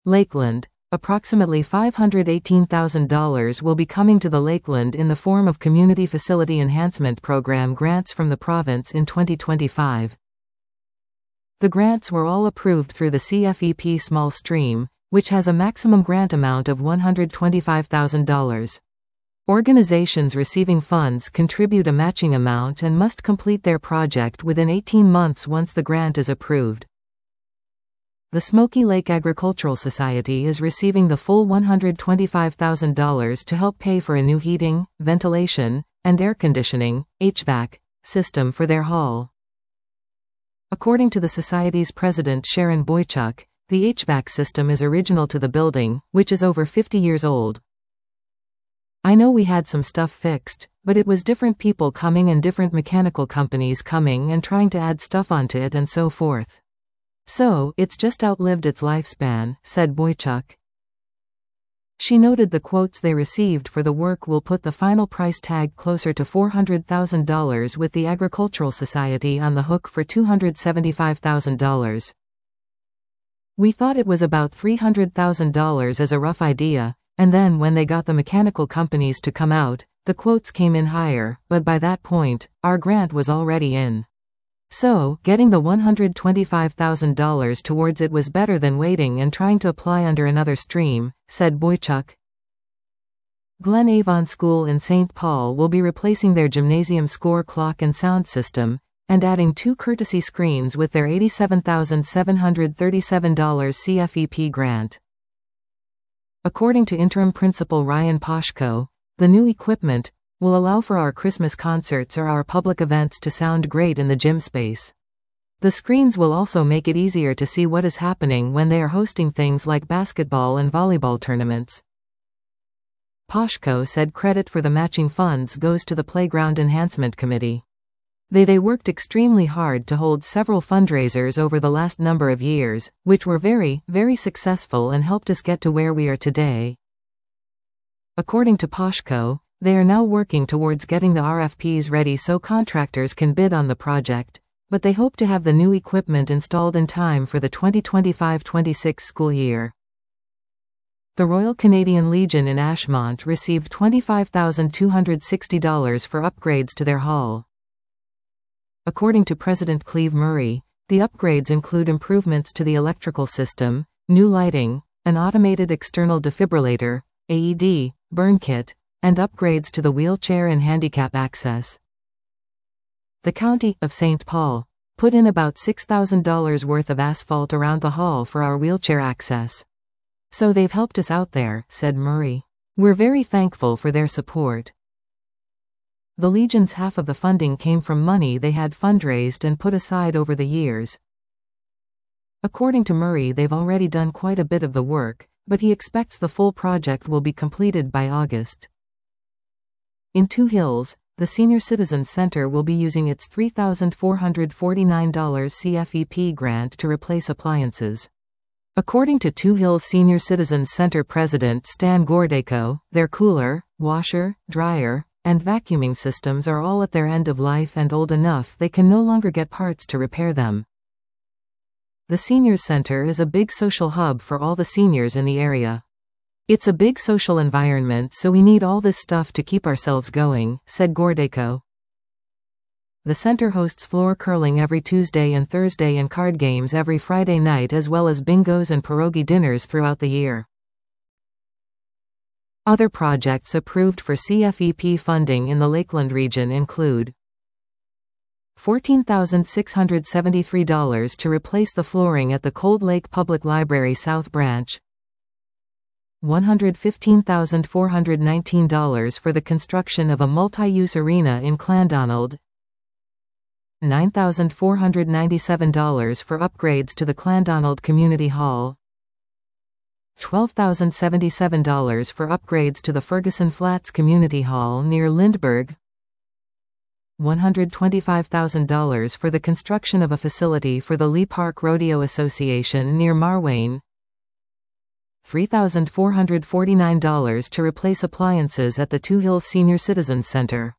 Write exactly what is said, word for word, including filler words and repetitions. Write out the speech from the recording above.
Lakeland. Approximately five hundred eighteen thousand dollars will be coming to the Lakeland in the form of Community Facility Enhancement Program grants from the province in twenty twenty-five. The grants were all approved through the C F E P Small Stream, which has a maximum grant amount of one hundred twenty-five thousand dollars. Organizations receiving funds contribute a matching amount and must complete their project within eighteen months once the grant is approved. The Smoky Lake Agricultural Society is receiving the full one hundred twenty-five thousand dollars to help pay for a new heating, ventilation, and air conditioning (H V A C) system for their hall. According to the Society's president Sharon Boychuk, the H V A C system is original to the building, which is over fifty years old. I know we had some stuff fixed, but it was different people coming and different mechanical companies coming and trying to add stuff onto it and so forth. So, it's just outlived its lifespan, said Boychuk. She noted the quotes they received for the work will put the final price tag closer to four hundred thousand dollars, with the Agricultural Society on the hook for two hundred seventy-five thousand dollars. We thought it was about three hundred thousand dollars as a rough idea, and then when they got the mechanical companies to come out, the quotes came in higher, but by that point, our grant was already in. So, getting the one hundred twenty-five thousand dollars towards it was better than waiting and trying to apply under another stream, said Boychuk. Glen Avon School in Saint Paul will be replacing their gymnasium score clock and sound system, and adding two courtesy screens with their eighty-seven thousand seven hundred thirty-seven dollars C F E P grant. According to interim principal Ryan Poshko, the new equipment will allow for our Christmas concerts or our public events to sound great in the gym space. The screens will also make it easier to see what is happening when they are hosting things like basketball and volleyball tournaments. Poshko said credit for the matching funds goes to the Playground Enhancement Committee. They they worked extremely hard to hold several fundraisers over the last number of years, which were very, very successful and helped us get to where we are today. According to Poshko, they are now working towards getting the R F Ps ready so contractors can bid on the project, but they hope to have the new equipment installed in time for the twenty twenty-five twenty-six school year. The Royal Canadian Legion in Ashmont received twenty-five thousand two hundred sixty dollars for upgrades to their hall. According to President Cleve Murray, the upgrades include improvements to the electrical system, new lighting, an automated external defibrillator, A E D, burn kit, and upgrades to the wheelchair and handicap access. The County of Saint Paul put in about six thousand dollars worth of asphalt around the hall for our wheelchair access. So they've helped us out there, said Murray. We're very thankful for their support. The Legion's half of the funding came from money they had fundraised and put aside over the years. According to Murray, they've already done quite a bit of the work, but he expects the full project will be completed by August. In Two Hills, the Senior Citizens Center will be using its three thousand four hundred forty-nine dollars C F E P grant to replace appliances. According to Two Hills Senior Citizens Center President Stan Gordeko, their cooler, washer, dryer, and vacuuming systems are all at their end of life and old enough they can no longer get parts to repair them. The Seniors Center is a big social hub for all the seniors in the area. It's a big social environment, so we need all this stuff to keep ourselves going, said Gordeko. The center hosts floor curling every Tuesday and Thursday and card games every Friday night, as well as bingos and pierogi dinners throughout the year. Other projects approved for C F E P funding in the Lakeland region include fourteen thousand six hundred seventy-three dollars to replace the flooring at the Cold Lake Public Library South Branch, one hundred fifteen thousand four hundred nineteen dollars for the construction of a multi-use arena in Clandonald, nine thousand four hundred ninety-seven dollars for upgrades to the Clandonald Community Hall, twelve thousand seventy-seven dollars for upgrades to the Ferguson Flats Community Hall near Lindbergh, one hundred twenty-five thousand dollars for the construction of a facility for the Lee Park Rodeo Association near Marwayne, three thousand four hundred forty-nine dollars to replace appliances at the Two Hills Senior Citizens Center.